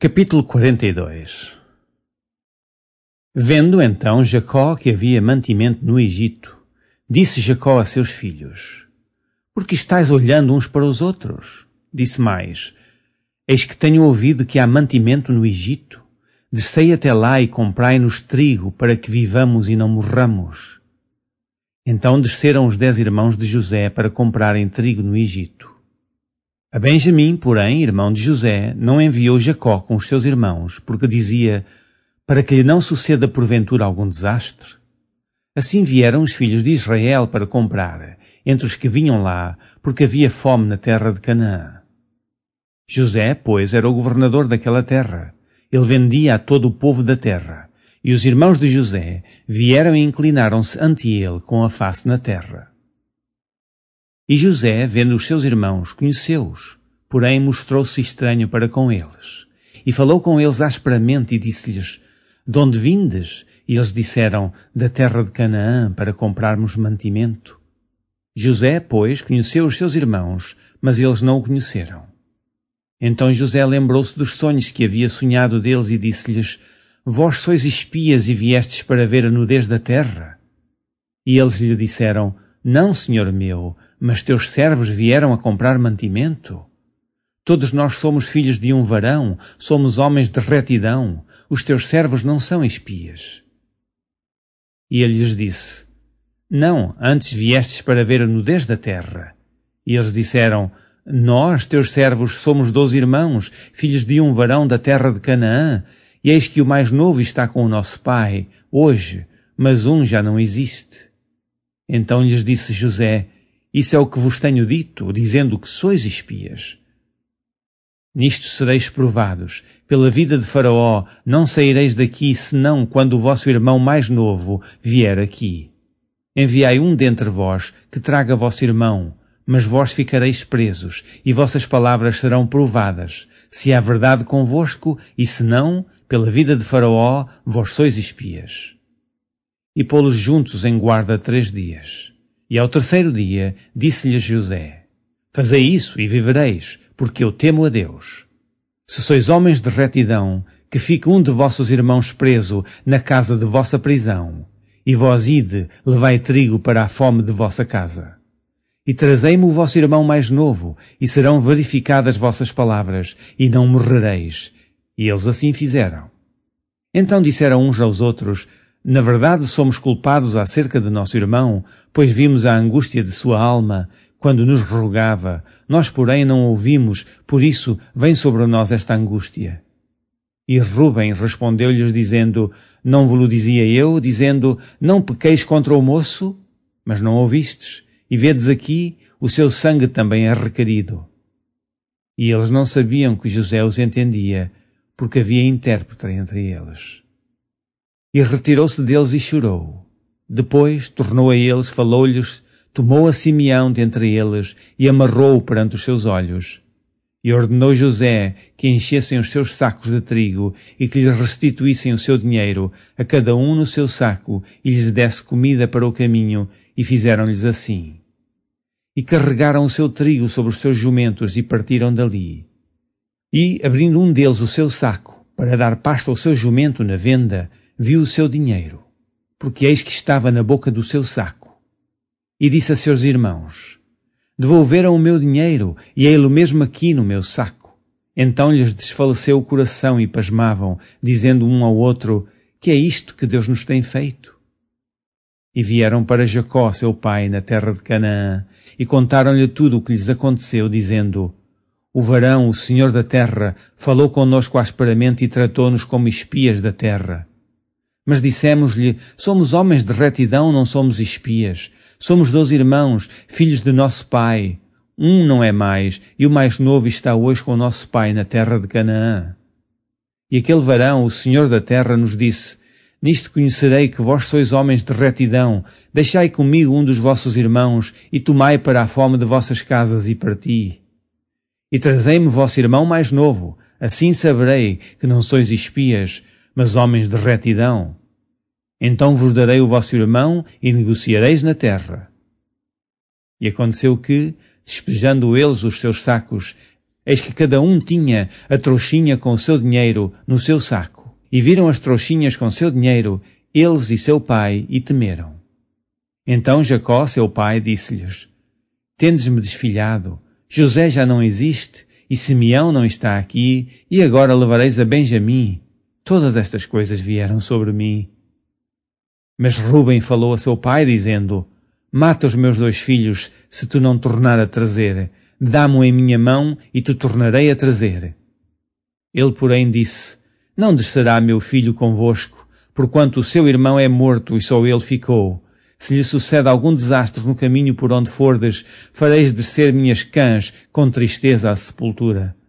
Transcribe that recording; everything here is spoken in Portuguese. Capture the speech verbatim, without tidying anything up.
Capítulo quarenta e dois. Vendo então Jacó que havia mantimento no Egito, disse Jacó a seus filhos: Por que estáis olhando uns para os outros? Disse mais: Eis que tenho ouvido que há mantimento no Egito. Descei até lá e comprai-nos trigo para que vivamos e não morramos. Então desceram os dez irmãos de José para comprarem trigo no Egito. A Benjamim, porém, irmão de José, não enviou Jacó com os seus irmãos, porque dizia, para que lhe não suceda porventura algum desastre. Assim vieram os filhos de Israel para comprar, entre os que vinham lá, porque havia fome na terra de Canaã. José, pois, era o governador daquela terra. Ele vendia a todo o povo da terra, e os irmãos de José vieram e inclinaram-se ante ele com a face na terra. E José, vendo os seus irmãos, conheceu-os, porém mostrou-se estranho para com eles. E falou com eles asperamente e disse-lhes, De onde vindes? E eles disseram, Da terra de Canaã, para comprarmos mantimento. José, pois, conheceu os seus irmãos, mas eles não o conheceram. Então José lembrou-se dos sonhos que havia sonhado deles e disse-lhes, Vós sois espias e viestes para ver a nudez da terra? E eles lhe disseram, Não, senhor meu, mas teus servos vieram a comprar mantimento. Todos nós somos filhos de um varão, somos homens de retidão, os teus servos não são espias. E ele lhes disse, Não, antes viestes para ver a nudez da terra. E eles disseram, Nós, teus servos, somos doze irmãos, filhos de um varão da terra de Canaã, e eis que o mais novo está com o nosso pai, hoje, mas um já não existe. Então lhes disse José, Isso é o que vos tenho dito, dizendo que sois espias. Nisto sereis provados. Pela vida de Faraó não saireis daqui, senão quando o vosso irmão mais novo vier aqui. Enviai um dentre vós que traga vosso irmão, mas vós ficareis presos, e vossas palavras serão provadas, se há verdade convosco, e se não, pela vida de Faraó, vós sois espias. E pô-los juntos em guarda três dias. E ao terceiro dia disse-lhes José, Fazei isso e vivereis, porque eu temo a Deus. Se sois homens de retidão, que fique um de vossos irmãos preso na casa de vossa prisão, e vós ide, levai trigo para a fome de vossa casa. E trazei-me o vosso irmão mais novo, e serão verificadas vossas palavras, e não morrereis. E eles assim fizeram. Então disseram uns aos outros, Na verdade somos culpados acerca de nosso irmão, pois vimos a angústia de sua alma, quando nos rogava. Nós, porém, não ouvimos, por isso vem sobre nós esta angústia. E Rúben respondeu-lhes dizendo, Não vos-lo dizia eu, dizendo, Não pequeis contra o moço? Mas não ouvistes, e vedes aqui, o seu sangue também é requerido. E eles não sabiam que José os entendia, porque havia intérprete entre eles. E retirou-se deles e chorou. Depois tornou a eles, falou-lhes, tomou a Simeão dentre eles e amarrou-o perante os seus olhos. E ordenou José que enchessem os seus sacos de trigo e que lhes restituíssem o seu dinheiro, a cada um no seu saco, e lhes desse comida para o caminho, e fizeram-lhes assim. E carregaram o seu trigo sobre os seus jumentos e partiram dali. E, abrindo um deles o seu saco, para dar pasto ao seu jumento na venda, viu o seu dinheiro, porque eis que estava na boca do seu saco. E disse a seus irmãos, Devolveram o meu dinheiro, e ei-lo mesmo aqui no meu saco. Então lhes desfaleceu o coração e pasmavam, dizendo um ao outro, Que é isto que Deus nos tem feito? E vieram para Jacó, seu pai, na terra de Canaã, e contaram-lhe tudo o que lhes aconteceu, dizendo, O varão, o senhor da terra, falou conosco asperamente e tratou-nos como espias da terra. Mas dissemos-lhe, somos homens de retidão, não somos espias. Somos doze irmãos, filhos de nosso pai. Um não é mais, e o mais novo está hoje com nosso pai na terra de Canaã. E aquele varão, o senhor da terra, nos disse, Nisto conhecerei que vós sois homens de retidão. Deixai comigo um dos vossos irmãos, e tomai para a fome de vossas casas e parti. E trazei-me vosso irmão mais novo, assim saberei que não sois espias, mas homens de retidão. Então vos darei o vosso irmão e negociareis na terra. E aconteceu que, despejando eles os seus sacos, Eis que cada um tinha a trouxinha com o seu dinheiro no seu saco. E viram as trouxinhas com seu dinheiro, eles e seu pai, e temeram. Então Jacó, seu pai, disse-lhes: Tendes-me desfilhado, José já não existe, e Simeão não está aqui, e agora levareis a Benjamim. Todas estas coisas vieram sobre mim. Mas Rúben falou a seu pai, dizendo: Mata os meus dois filhos, se tu não tornar a trazer. Dá-mo em minha mão, e te tornarei a trazer. Ele, porém, disse: Não descerá meu filho convosco, porquanto o seu irmão é morto, e só ele ficou. Se lhe sucede algum desastre no caminho por onde fordes, fareis descer minhas cãs com tristeza à sepultura.